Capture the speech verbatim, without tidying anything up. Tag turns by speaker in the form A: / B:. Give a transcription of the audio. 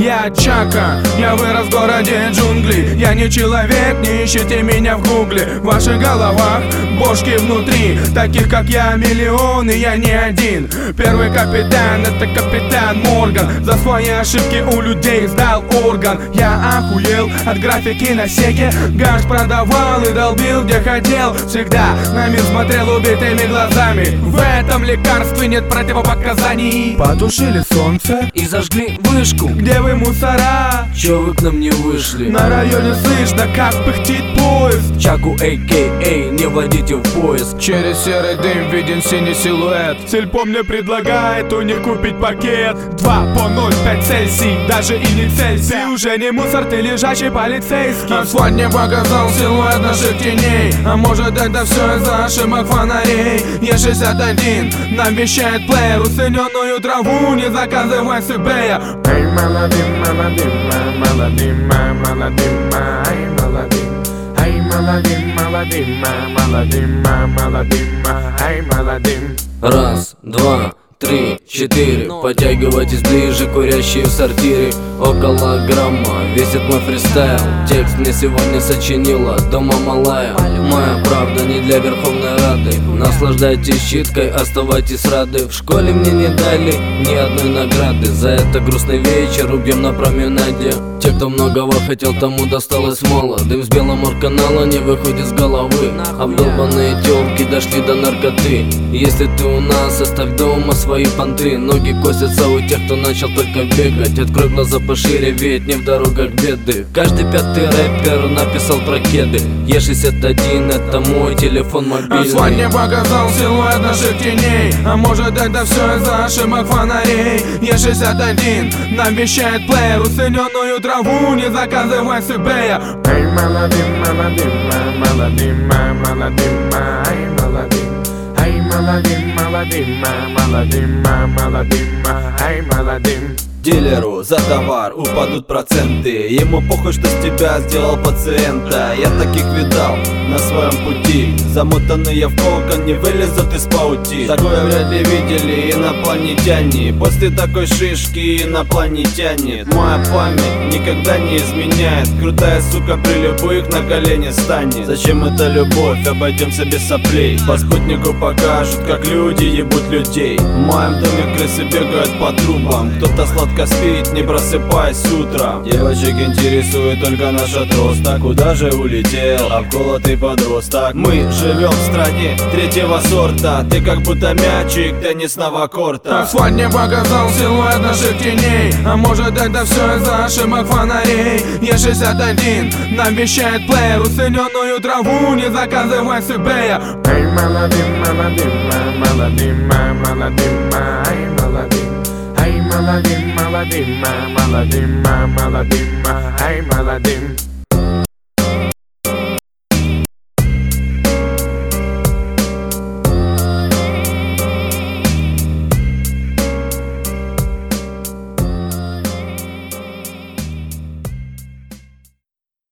A: Я Чака, я вырос в городе джунглей. Я не человек, не ищите меня в гугле. В ваших головах бошки внутри, таких как я миллионы, я не один. Первый капитан, это капитан Морган. За свои ошибки у людей сдал орган. Я охуел от графики на секе. Гаш продавал и долбил где хотел. Всегда на мир смотрел убитыми глазами. В этом лекарстве нет противопоказаний. Потушили солнце
B: и зажгли вышку.
A: Где вы, мусора?
B: Чё вы к нам не вышли?
A: На районе слышно, как пыхтит поезд.
B: Чаку, а ка а, не водите в поезд.
A: Через серый дым виден синий силуэт. Сельпо мне предлагает у них купить пакет. Два по ноль пять Цельсий, даже и не Цельсий. Ты уже не мусор, ты лежачий полицейский. Асфальт не показал силуэт наших теней. А может это все из-за ошибок фонарей. Е шестьдесят один нам вещает плеер. Усыненную траву не заказывай с eBay. Эй, молодым, молодым, молодым, молодым, ай, молодым. Ай, молодым, молодым, молодым, молодым, ай, молодым.
B: Раз, два, три, четыре. Подтягивайтесь ближе, курящие в сортире. Около грамма весит мой фристайл. Текст мне сегодня сочинила дома малая. Моя правда не для Верховной Рады. Наслаждайтесь читкой, оставайтесь рады. В школе мне не дали ни одной награды. За это грустный вечер убьем на променаде. Те, кто многого хотел, тому досталось мало. Дым с Беломорканала не выходит с головы. Обдолбанные тёлки дошли до наркоты. Если ты у нас, оставь дома свои понты. Ноги косятся у тех, кто начал только бегать. Открой глаза пошире, ведь не в дорогах беды. Каждый пятый рэпер написал про кеды. Е шестьдесят один это мой телефон мобильный.
A: Асфальт не показал силуэт наших теней. А может это все из-за ошибок фонарей. Е шестьдесят один нам вещает плеер. Усыненную траву не заказывай с eBay. Эй, молодым, молодым, молодым, молодым, ай, молодым. Ай, молодым, молодым, молодым, молодым, ай, молодым.
C: Дилеру за товар упадут проценты. Ему похуй, что с тебя сделал пациента. Я таких видал на своем пути. Замотанные в кокон не вылезут из паути. Такое вряд ли видели инопланетяне. После такой шишки инопланетяне. Моя память никогда не изменяет. Крутая сука при любых на колени станет. Зачем это любовь? Обойдемся без соплей. По спутнику покажут, как люди ебут людей. В моем доме крысы бегают по трубам. Кто-то сладко спит, не просыпаясь утром. Девочек интересует только наш отросток. Куда же улетел обколотый подросток? Мы живем в стране третьего сорта. Ты как будто мячик теннисного корта.
A: Асфальт не показал силуэт наших теней. А может это все из-за ошибок фонарей. Е шестьдесят один нам вещает плеер. Усыненную траву не заказывай с eBay. Эй, молодым, молодым, молодым, молодым, ай, молодым. Ай, молодым, молодым, молодым, молодым, ай, молодым.